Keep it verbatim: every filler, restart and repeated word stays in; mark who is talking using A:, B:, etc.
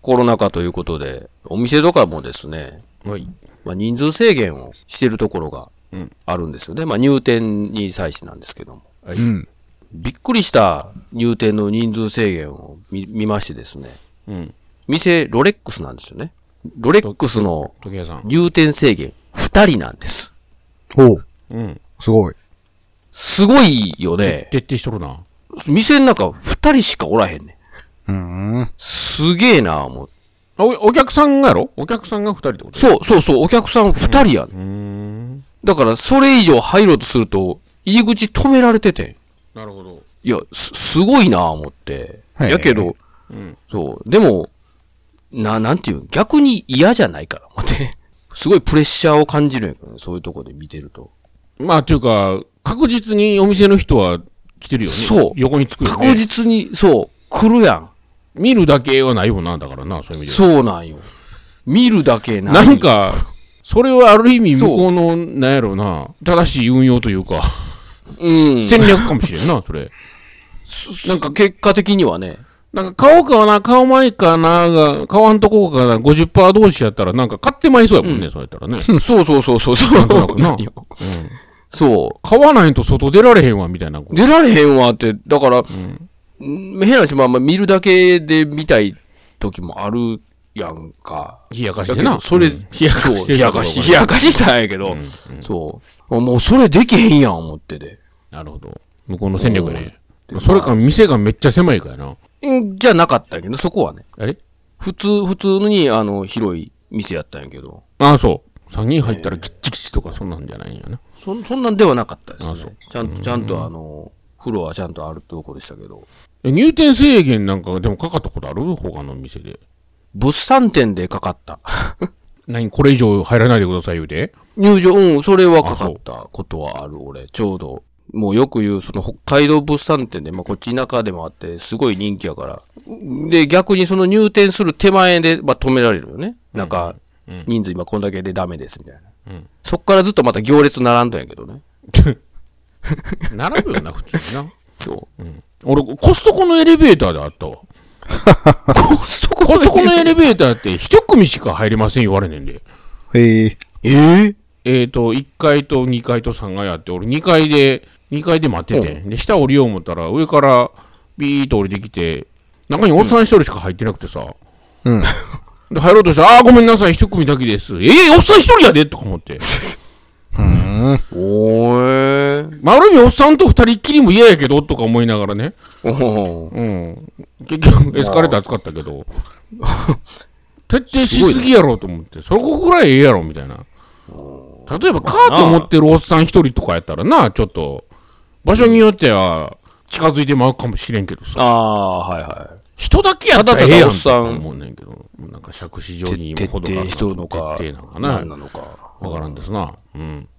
A: コロナ禍ということで、お店とかもですね、
B: はい。
A: まあ、人数制限をしてるところがあるんですよね。まあ、入店に際してなんですけども。
B: はい。うん。
A: びっくりした入店の人数制限を 見, 見ましてですね。
B: うん。
A: 店、ロレックスなんですよね。ロレックスの入店制限ふたりなんです。
C: ほう。うん。すごい。
A: すごいよね。
B: 徹底しとるな。
A: 店の中ふたりしかおらへんね
C: ん。うん。
A: すげえな、もう。
B: お、お客さんがやろお客さんがふたりってこと
A: そうそうそう、お客さんふたりやね、うん。
B: うん。
A: だから、それ以上入ろうとすると、入り口止められてて。
B: なるほど。
A: いや、す、すごいな、思って。やけど、うん、そう。でも、な、なんていう、逆に嫌じゃないから、思って。すごいプレッシャーを感じるんやけどね、そういうとこで見てると。
B: まあ、というか、確実にお店の人は来てるよね。
A: そう。
B: 横につくよね。
A: 確実に、そう、来るやん。
B: 見るだけはないもんな、だからな、そういう意味では。
A: そうなんよ。見るだけない。
B: なんか、それはある意味向こうの、なんやろうな、正しい運用というか、うん。戦略かもしれんな、それ。
A: なんか結果的にはね。
B: なんか買おうかな、買う前かなが、買わんとこうかな、ごじゅっパーセント 同士やったらなんか買ってまいそうやもんね、うん、そうやったらね。
A: そうそうそうそう。なんとなくな。うん、そう。
B: 買わないと外出られへんわ、みたいな。
A: 出られへんわって、だから、うん、変なし、まあまあ見るだけで見たい時もあるやんか。
B: 冷やかしてな。
A: それ、うん、冷やかして。冷やかし、冷やかししたんやけど、うんうん、そう。もうそれできへんやん、思ってで。
B: なるほど。向こうの戦略ね。それか店がめっちゃ狭いからな。
A: んじゃなかったんやけど、そこはね。
B: あれ
A: 普通、普通に、あの、広い店やったんやけど。
B: ああ、そう。さんにん入ったらキッチキチとかそんなんじゃないんやな。
A: そ、そんなんではなかったですね。あそうちゃんと、ちゃんとあの、風呂はちゃんとあるとこでしたけど。
B: 入店制限なんかでもかかったことある他の店で。
A: 物産展でかかった。
B: 何これ以上入らないでください言うて
A: 入場、うん、それはかかったことはある、俺。ちょうど。もうよく言う、その北海道物産展で、まあ、こっち田舎でもあって、すごい人気やから。で、逆にその入店する手前で、まあ、止められるよね。なんか、うん、人数今こんだけでダメです、みたいな。うん、そっからずっとまた行列並んだんやけどね。
B: 並ぶよな、普通にな。
A: そう。
B: うん、俺、コストコのエレベーターであったわ。コストコのエレベーターって一組しか入れません言われねんで。
C: へえ。
A: えー
B: えっと、いっかいとにかいとさんがいあって、俺にかいで、にかいで待ってて、で、下降りよう思ったら、上からビーッと降りてきて、中におっさん一人しか入ってなくてさ、うん。で、入ろうとしたら、あーごめんなさい、一組だけです。ええー、おっさん一人やでとか思って。
A: うん。おー。
B: まあ、ある意味おっさんと二人っきりも嫌やけど、とか思いながらね。
A: お
B: うん。結局、エスカレーター使ったけど、徹底しすぎやろと思って、そこぐらいええやろ、みたいな。例えばカート持ってるおっさん一人とかやったらな、ちょっと、場所によっては近づいてまうかもしれんけどさ。
A: ああ、はいはい。
B: 人だけやったらええやん
A: と
B: 思うねんけど、なんか杓子状に
A: 徹底しとるのか、
B: 徹底なのかな。
A: 何なのか。
B: わからんですな。うん。